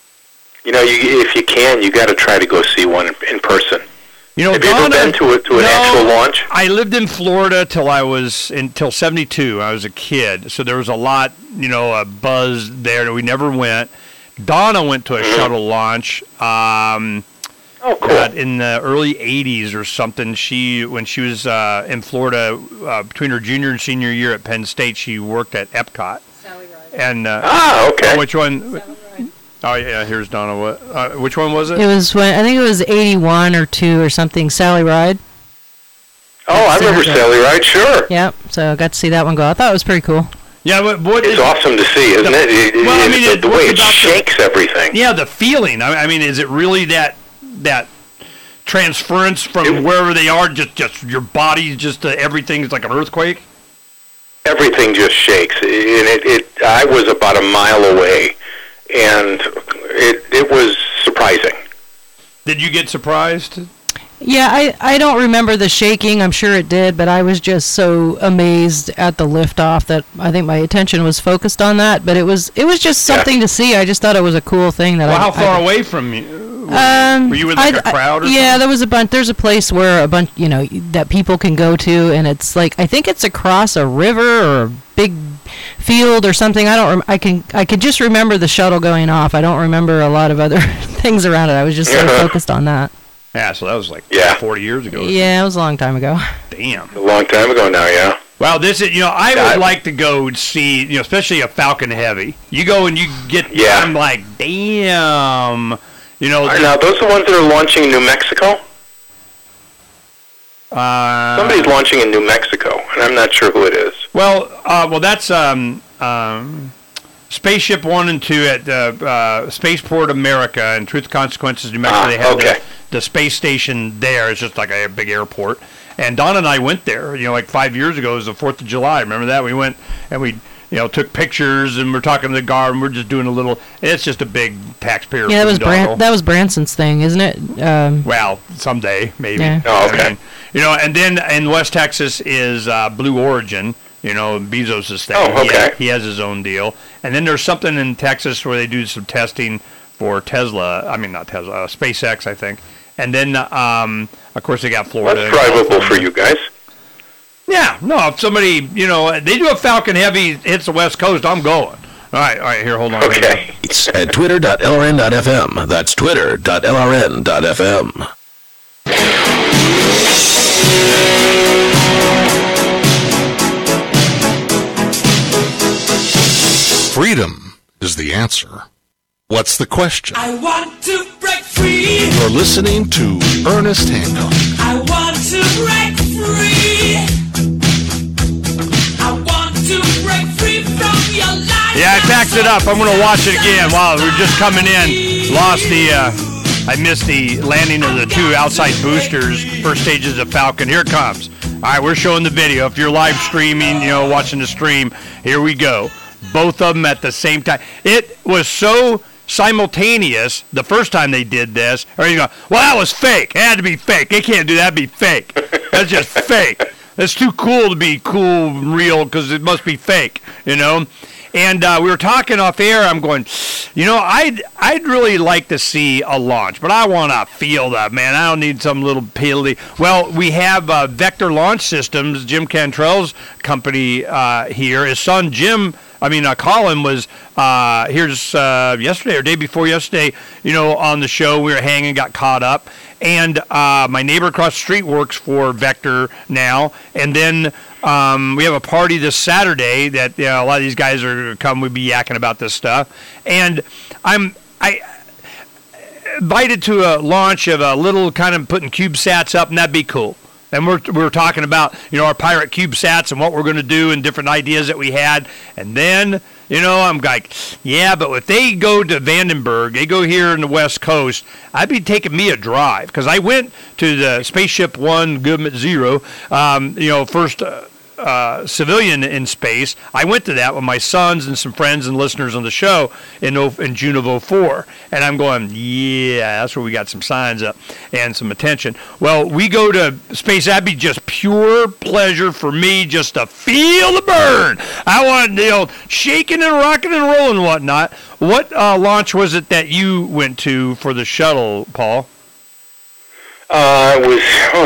If you can, you got to try to go see one in person. Have you Donna, ever been to an actual launch? I lived in Florida till 72. I was a kid, so there was a lot, a buzz there that we never went. Donna went to a shuttle launch. Oh, cool. In the early 80s or something, when she was in Florida, between her junior and senior year at Penn State, she worked at Epcot. Sally Ride. And okay. Which one? Sally Ride. Oh yeah, here's Donna. What? Which one was it? It was I think it was 81 or 2 or something. Sally Ride. Oh, I remember Sally Ride. Sure. Yep. So I got to see that one go. I thought it was pretty cool. Yeah, it's awesome to see, isn't it? The way it shakes everything. Yeah, the feeling. I mean, is it really that transference from wherever they are? Just your body, everything is like an earthquake. Everything just shakes, and I was about a mile away, and it was surprising. Did you get surprised? Yeah, I don't remember the shaking. I'm sure it did, but I was just so amazed at the liftoff that I think my attention was focused on that. But it was just something to see. I just thought it was a cool thing. How far away from you? Were you in a crowd or something? Yeah, there was a bunch. There's a place where a bunch, that people can go to, and it's like, I think it's across a river or a big field or something. I could just remember the shuttle going off. I don't remember a lot of other things around it. I was just so focused on that. Yeah, so that was like 40 years ago. Yeah, it was a long time ago. Damn. A long time ago now, yeah. Well, this is, I would like to go see, especially a Falcon Heavy. You go and you get, I'm like, damn. Now, those are the ones that are launching in New Mexico? Somebody's launching in New Mexico, and I'm not sure who it is. Well, that's Spaceship 1 and 2 at Spaceport America and Truth Consequences, New Mexico. They have the space station there. It's just like a big airport. And Don and I went there, like 5 years ago. It was the 4th of July. Remember that? We went and we, took pictures and we're talking to the guard and we're just doing a little. It's just a big taxpayer. Yeah, that was Branson's thing, isn't it? Well, someday maybe. Yeah. Oh, okay. And then in West Texas is Blue Origin. Bezos' thing. Oh, okay. He has his own deal. And then there's something in Texas where they do some testing for Tesla. I mean, not Tesla, SpaceX, I think. And then, of course, they got Florida. That's drivable for you guys. Yeah. No, if somebody, they do a Falcon Heavy, hits the West Coast, I'm going. All right, here, hold on. Okay. It's at twitter.lrn.fm. That's twitter.lrn.fm. Freedom is the answer. What's the question? I want to break free. You're listening to Ernest Hancock. I want to break free. I want to break free from your life. Yeah, I backed it up. I'm going to watch it again. Wow, we're just coming in. I missed the landing of the 2 outside boosters, first stages of Falcon. Here it comes. All right, we're showing the video. If you're live streaming, watching the stream, here we go. Both of them at the same time. It was so simultaneous the first time they did this. Or you go, well, that was fake. It had to be fake. They can't do that. It'd be fake. That's just fake. That's too cool to be cool and real because it must be fake, And we were talking off air. I'm going, I'd really like to see a launch, but I want to feel that, man. I don't need some little piddly. Well, we have Vector Launch Systems, Jim Cantrell's company here. His son, Colin was here yesterday or day before yesterday, on the show. We were hanging, got caught up. And my neighbor across the street works for Vector now. And then we have a party this Saturday that a lot of these guys are going to come. We'll be yakking about this stuff. And I invited to a launch of a little kind of putting CubeSats up, and that'd be cool. And we're talking about, our Pirate CubeSats and what we're going to do and different ideas that we had. And then, I'm like, yeah, but if they go to Vandenberg, they go here in the West Coast, I'd be taking me a drive. Because I went to the Spaceship 1 Government 0, first civilian in space. I went to that with my sons and some friends and listeners on the show in June of 2004. And I'm going, yeah, that's where we got some signs up and some attention. Well, we go to space. That'd be just pure pleasure for me just to feel the burn. I want, shaking and rocking and rolling and whatnot. What launch was it that you went to for the shuttle, Paul? It was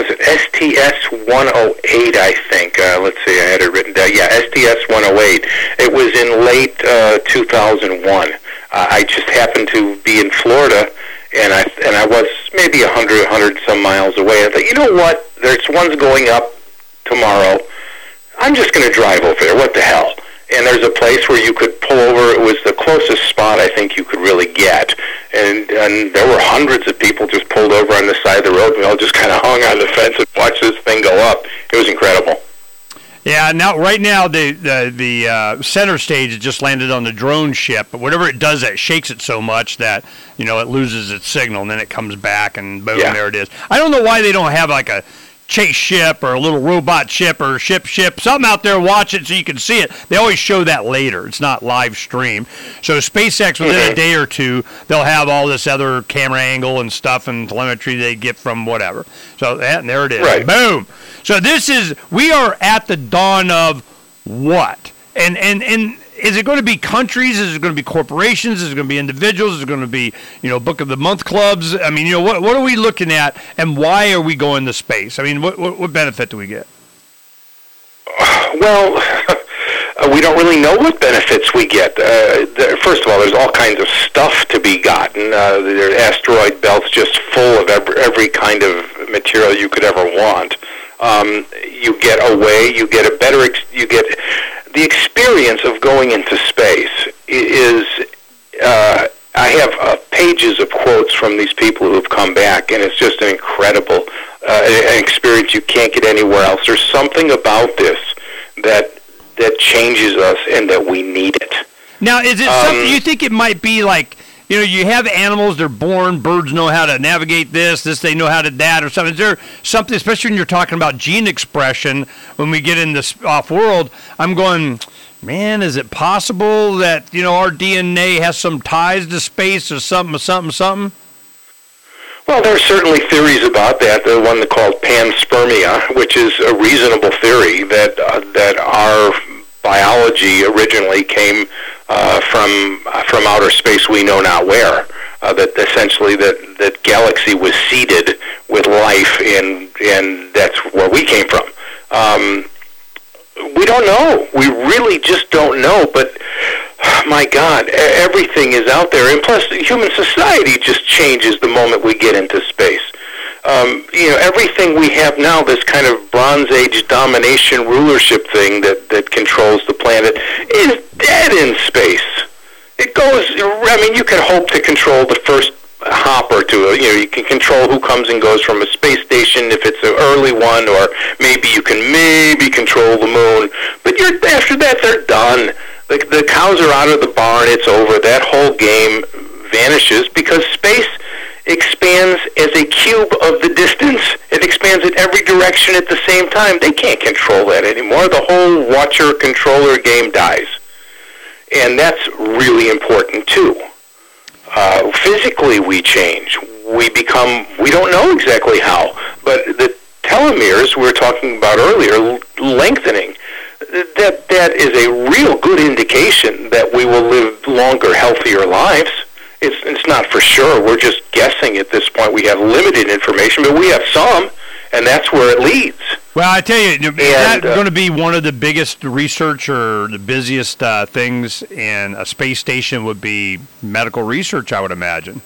STS-108, I think. Let's see, I had it written down. Yeah, STS-108. It was in late 2001. I just happened to be in Florida, and I was maybe 100 some miles away. I thought, you know what? There's one's going up tomorrow. I'm just going to drive over there. What the hell? And there's a place where you could pull over. It was the closest spot I think you could really get. And there were hundreds of people just pulled over on the side of the road. We all just kind of hung on the fence and watched this thing go up. It was incredible. Yeah, right now the center stage has just landed on the drone ship. But whatever it does, it shakes it so much that, it loses its signal. And then it comes back and boom, there it is. I don't know why they don't have like a chase ship or a little robot ship or ship, something out there, watch it so you can see it. They always show that later. It's not live stream. So SpaceX, within a day or two, they'll have all this other camera angle and stuff and telemetry they get from whatever. So and there it is. Right. Boom. So we are at the dawn of what? And is it going to be countries? Is it going to be corporations? Is it going to be individuals? Is it going to be, Book of the Month clubs? I mean, what are we looking at, and why are we going to space? I mean, what benefit do we get? Well, we don't really know what benefits we get. First first of all, there's all kinds of stuff to be gotten. There are asteroid belts just full of every kind of material you could ever want. You get away, you get a better, you get the experience of going into space is. I have pages of quotes from these people who have come back, and it's just an incredible an experience you can't get anywhere else. There's something about this that changes us, and that we need it. Now, is it something you think it might be like? You know, you have animals, they're born, birds know how to navigate this, they know how to that, or something. Is there something, especially when you're talking about gene expression, when we get in this off-world, I'm going, man, is it possible that, you know, our DNA has some ties to space or something? Well, there are certainly theories about that. The one called panspermia, which is a reasonable theory that our biology originally came from outer space, we know not where. That essentially that galaxy was seeded with life, and that's where we came from. We don't know. We really just don't know. But my God, everything is out there, and plus, human society just changes the moment we get into space. You know, everything we have now, this kind of Bronze Age domination rulership thing that controls the planet, is dead in space. It goes, I mean, you can hope to control the first hop or two. You know, you can control who comes and goes from a space station if it's an early one, or maybe you can control the moon. But after that, they're done. The cows are out of the barn. It's over. That whole game vanishes because space expands as a cube of the distance. It expands in every direction at the same time. They can't control that anymore. The whole watcher-controller game dies. And that's really important, too. Physically, we change. We don't know exactly how, but the telomeres we were talking about earlier, lengthening, that is a real good indication that we will live longer, healthier lives. It's not for sure. We're just guessing at this point. We have limited information, but we have some, and that's where it leads. Well, I tell you, that's going to be one of the biggest research or the busiest things in a space station would be medical research, I would imagine.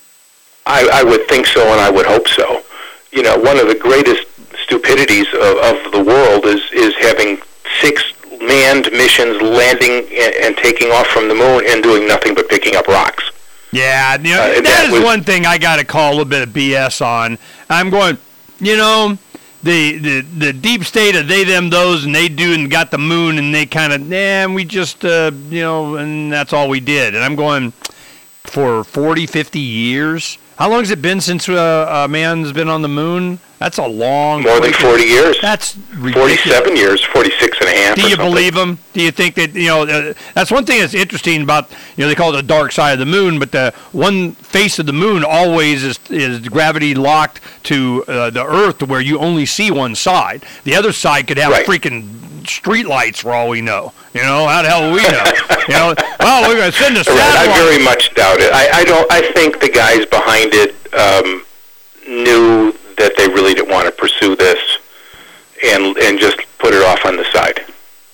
I would think so, and I would hope so. You know, one of the greatest stupidities of the world is having 6 manned missions landing and taking off from the moon and doing nothing but picking up rocks. Yeah, you know, that is one thing I got to call a little bit of BS on. I'm going, you know, the deep state of they, them, those, and they do and got the moon, and they kind of, we just, you know, and that's all we did. And I'm going, for 40, 50 years? How long has it been since a man's been on the moon? That's a long... More than 40 years. That's ridiculous. 47 years, 46 and a half. Do you believe them? Do you think that, you know, that's one thing that's interesting about, you know, they call it the dark side of the moon, but the one face of the moon always is gravity locked to the Earth, where you only see one side. The other side could have freaking street lights for all we know. You know, how the hell will we know? You know, well, we're going to send a satellite. I very much doubt it. I think the guys behind it knew that they really didn't want to pursue this and just put it off on the side.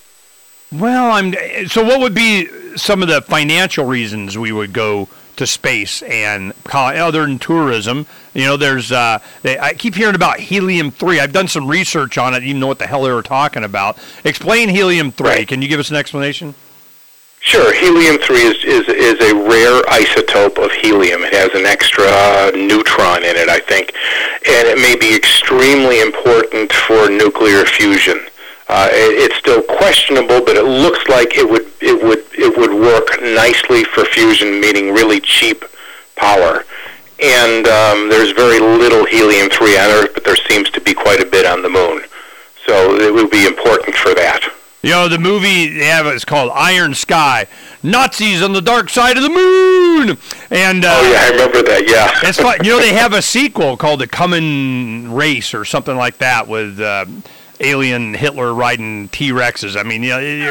Well, so what would be some of the financial reasons we would go to space, and other than tourism? You know, there's I keep hearing about helium-3. I've done some research on it, even know what the hell they were talking about. Explain helium-3. Right. Can you give us an explanation? Sure. Helium-3 is a rare isotope of helium. It has an extra neutron in it, I think, and it may be extremely important for nuclear fusion. It's still questionable, but it looks like it would work nicely for fusion, meaning really cheap power. And there's very little helium-3 on Earth, but there seems to be quite a bit on the moon. So it would be important for that. You know, the movie they have is called Iron Sky. Nazis on the dark side of the moon. And oh yeah, I remember that. Yeah, it's fun. You know, they have a sequel called The Coming Race or something like that with alien Hitler riding T-Rexes. I mean, you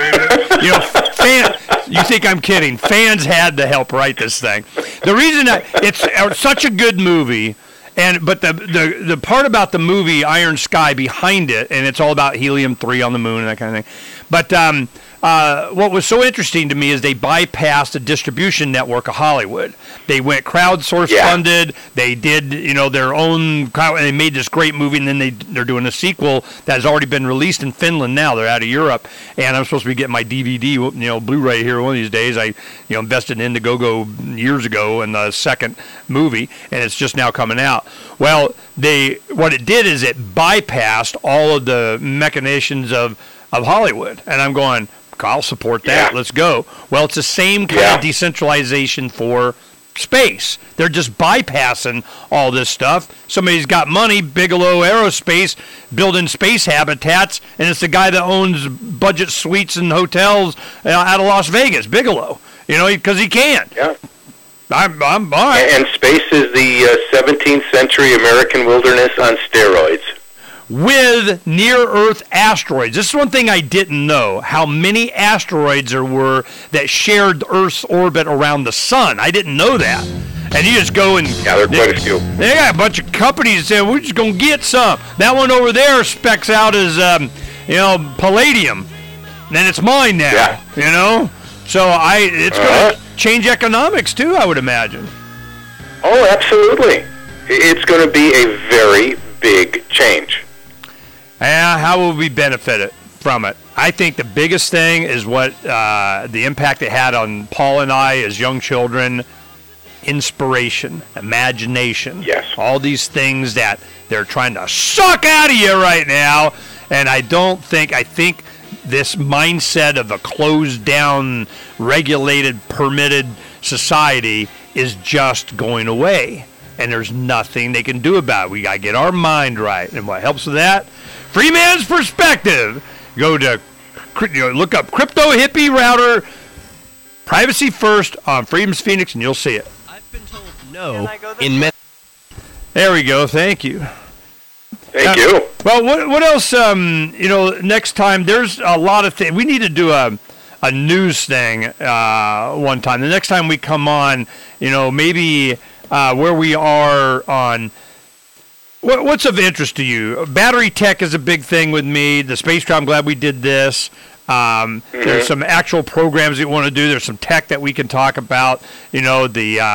know, you think I'm kidding? Fans had to help write this thing. The reason it's such a good movie. But the part about the movie Iron Sky behind it, and it's all about helium-3 on the moon and that kind of thing. But what was so interesting to me is they bypassed the distribution network of Hollywood. They went crowdsource funded. They did, their own crowd, and they made this great movie. And then they're doing a sequel that has already been released in Finland now. They're out of Europe, and I'm supposed to be getting my DVD, Blu-ray here one of these days. I, invested in Indiegogo years ago in the second movie, and it's just now coming out. Well, what it did is it bypassed all of the machinations of Hollywood, and I'm going, I'll support that. Let's go. Well, it's the same kind of decentralization for space. They're just bypassing all this stuff. Somebody's got money, Bigelow Aerospace, building space habitats, and it's the guy that owns budget suites and hotels out of Las Vegas, Bigelow, because he can. Yeah. I'm all right. And space is the 17th century American wilderness on steroids. With near-Earth asteroids. This is one thing I didn't know, how many asteroids there were that shared Earth's orbit around the sun. I didn't know that. And you just go and... Yeah, there are quite a few. They got a bunch of companies saying, we're just going to get some. That one over there specs out as, palladium. Then it's mine now, So it's going to change economics, too, I would imagine. Oh, absolutely. It's going to be a very big change. How will we benefit from it? I think the biggest thing is what the impact it had on Paul and I as young children, inspiration, imagination. Yes. All these things that they're trying to suck out of you right now. And I think this mindset of a closed down, regulated, permitted society is just going away. And there's nothing they can do about it. We got to get our mind right. And what helps with that? Free Man's Perspective. Go to, look up Crypto Hippie Router, Privacy First on Freedom's Phoenix, and you'll see it. I've been told no in There we go. Thank you. Thank you. Well, what else, next time, there's a lot of things. We need to do a news thing one time. The next time we come on, maybe where we are on... What's of interest to you? Battery tech is a big thing with me. The space travel, I'm glad we did this. There's some actual programs that we want to do. There's some tech that we can talk about. Our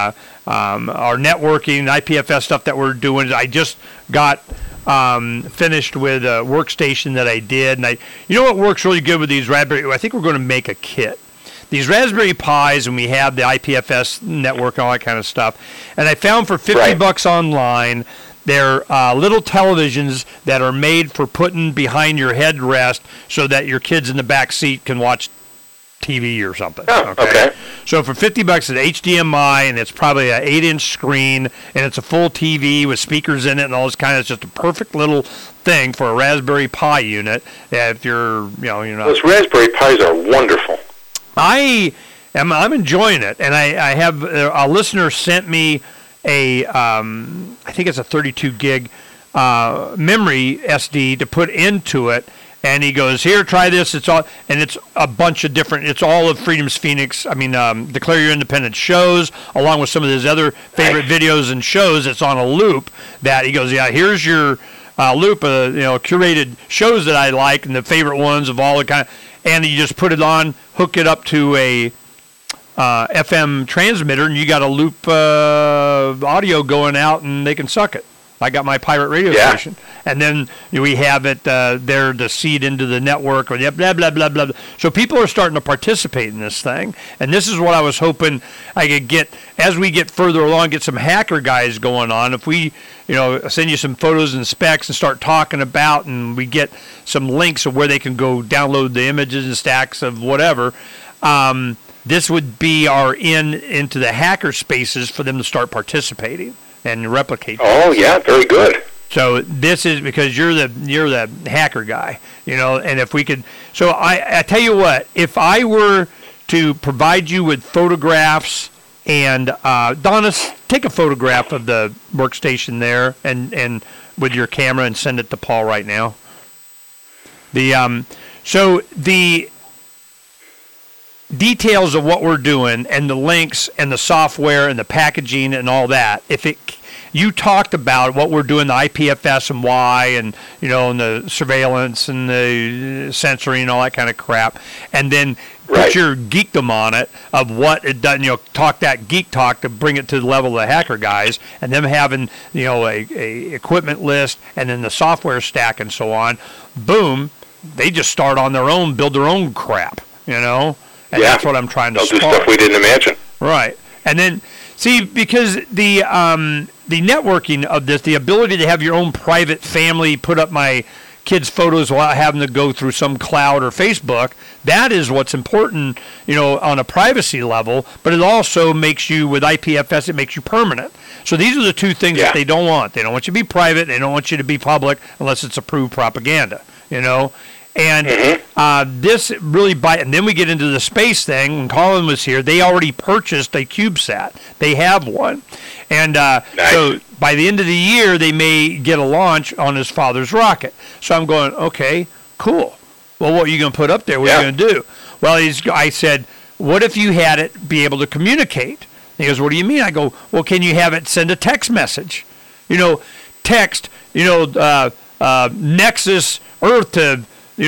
networking, IPFS stuff that we're doing. I just got finished with a workstation that I did. And what works really good with these Raspberry, I think we're going to make a kit. These Raspberry Pis, and we have the IPFS network and all that kind of stuff. And I found for $50 online, they're little televisions that are made for putting behind your headrest so that your kids in the back seat can watch TV or something. Oh, okay. So for $50, it's HDMI, and it's probably an 8-inch screen, and it's a full TV with speakers in it and all this kind of. It's just a perfect little thing for a Raspberry Pi unit. If you're, those Raspberry Pis are wonderful. I'm enjoying it, and I have a listener sent me I think it's a 32 gig memory SD to put into it, and he goes, here, try this. It's a bunch of different. It's all of Freedom's Phoenix. Declare Your Independence shows, along with some of his other favorite videos and shows. It's on a loop. That he goes, here's your loop, curated shows that I like and the favorite ones of all the kind. And you just put it on, hook it up to a FM transmitter, and you got a loop audio going out, and they can suck it. I got my pirate radio station, and then we have it there to seed into the network, or blah, blah, blah, blah. So people are starting to participate in this thing, and this is what I was hoping I could get, as we get further along, get some hacker guys going on. If we, send you some photos and specs and start talking about, and we get some links of where they can go download the images and stacks of whatever, this would be our into the hacker spaces for them to start participating and replicate. Oh, yeah, very good. So this is because you're the hacker guy, and if we could, so I tell you what, if I were to provide you with photographs and Donna, take a photograph of the workstation there and with your camera and send it to Paul right now. So the details of what we're doing and the links and the software and the packaging and all that, if you talked about what we're doing, the IPFS and why, and and the surveillance and the censoring and all that kind of crap, and then put your geekdom on it of what it does. Talk that geek talk to bring it to the level of the hacker guys, and them having a equipment list and then the software stack and so on. Boom, they just start on their own, build their own crap. And that's what I'm trying to They'll start. do stuff we didn't imagine. Right. And then, see, because the networking of this, the ability to have your own private family, put up my kids' photos without having to go through some cloud or Facebook, that is what's important, on a privacy level. But it also makes you, with IPFS, it makes you permanent. So these are the two things that they don't want. They don't want you to be private. They don't want you to be public unless it's approved propaganda, And this really and then we get into the space thing. When Colin was here, they already purchased a CubeSat. They have one. And so by the end of the year, they may get a launch on his father's rocket. So I'm going, okay, cool. Well, what are you going to put up there? What are you going to do? Well, I said, what if you had it be able to communicate? He goes, what do you mean? I go, well, can you have it send a text message? Text, Nexus Earth to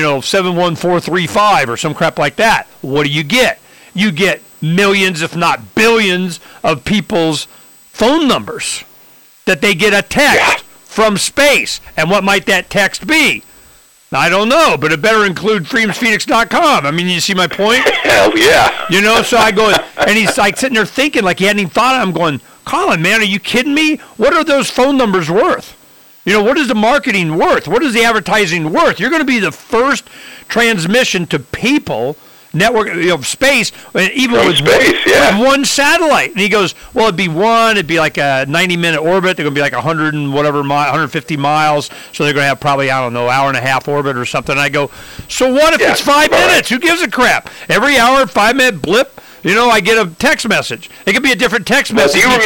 71435 or some crap like that. What do you get? You get millions, if not billions, of people's phone numbers that they get a text from space. And what might that text be? I don't know, but it better include freedomsphoenix.com. I mean, you see my point? Hell yeah. So I go, and he's like sitting there thinking like he hadn't even thought of it. I'm going, Colin, man, are you kidding me? What are those phone numbers worth? What is the marketing worth? What is the advertising worth? You're going to be the first transmission to people, network, space, even with one satellite. And he goes, well, it'd be like a 90-minute orbit. They're going to be like 100 and whatever, 150 miles. So they're going to have probably, I don't know, hour and a half orbit or something. And I go, so what if it's 5 minutes? Who gives a crap? Every hour, 5-minute blip, I get a text message. It could be a different text message. Do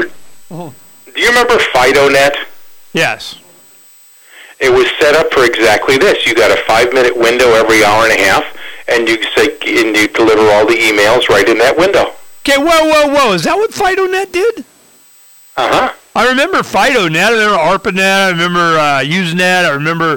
you remember FidoNet? Yes. It was set up for exactly this. You got a 5-minute window every hour and a half, and you deliver all the emails right in that window. Okay, whoa. Is that what FidoNet did? Uh-huh. I remember FidoNet. I remember ARPANET. I remember Usenet. I remember,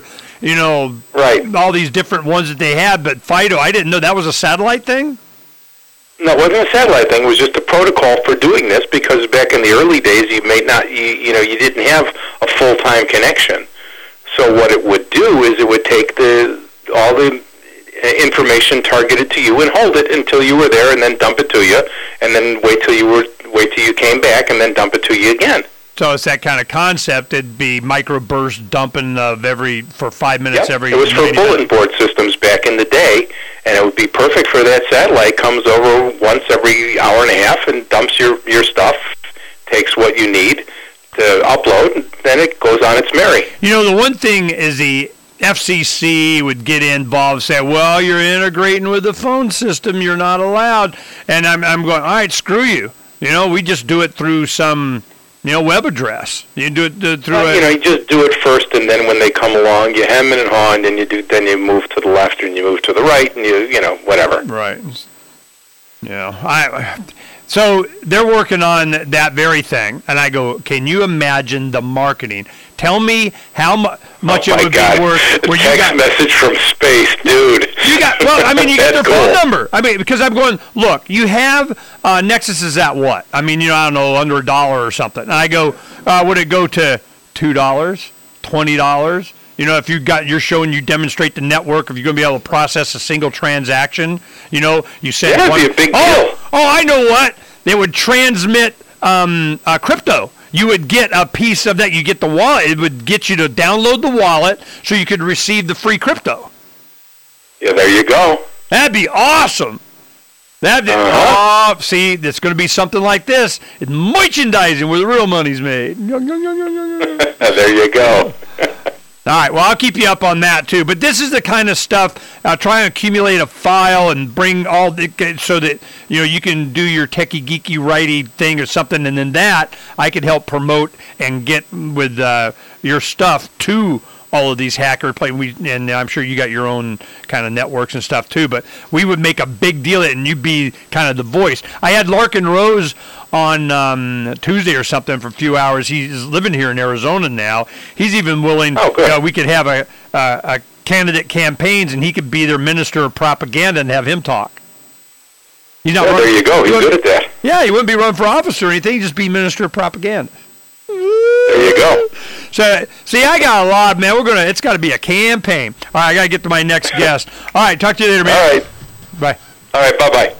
all these different ones that they had. But Fido, I didn't know that was a satellite thing? No, it wasn't a satellite thing. It was just a protocol for doing this because back in the early days, you didn't have a full-time connection. So what it would do is it would take all the information targeted to you and hold it until you were there, and then dump it to you, and then wait till you came back, and then dump it to you again. So it's that kind of concept. It'd be microburst dumping for 5 minutes every. It was for bulletin board systems back in the day, and it would be perfect for that satellite. Comes over once every hour and a half and dumps your stuff, takes what you need to upload, and then it goes on its merry. The one thing is the FCC would get involved, say, well, you're integrating with the phone system, you're not allowed. And I'm going, all right, screw you. We just do it through some, web address. You do it through you just do it first, and then when they come along, you hem and haw, and then you move to the left, and you move to the right, and whatever. Right. So they're working on that very thing, and I go, can you imagine the marketing? Tell me how much it would be worth. Where text message from space, dude. You get their phone number. Because I'm going, look, you have Nexus is at what? I don't know, under $1 or something. And I go, would it go to $2, $20? If you demonstrate the network, if you're going to be able to process a single transaction, you said that'd be a big deal. Oh, I know what. They would transmit crypto. You would get a piece of that. You get the wallet. It would get you to download the wallet so you could receive the free crypto. Yeah, there you go. That'd be awesome. See, it's going to be something like this. It's merchandising where the real money's made. There you go. All right, well, I'll keep you up on that, too. But this is the kind of stuff, try and accumulate a file and bring so that, you can do your techie, geeky, righty thing or something, and then that I could help promote and get with your stuff to all of these hacker and I'm sure you got your own kind of networks and stuff too, but we would make a big deal of it, and you'd be kind of the voice. I had Larkin Rose on Tuesday or something for a few hours. He's living here in Arizona now. He's even willing, we could have a candidate campaigns, and he could be their minister of propaganda and have him talk. He's not there you go. He's good at that. Yeah, he wouldn't be running for office or anything. He'd just be minister of propaganda. There you go. So, see, I got a lot, man. It's got to be a campaign. All right, I got to get to my next guest. All right, talk to you later, man. All right. Bye. All right, bye-bye.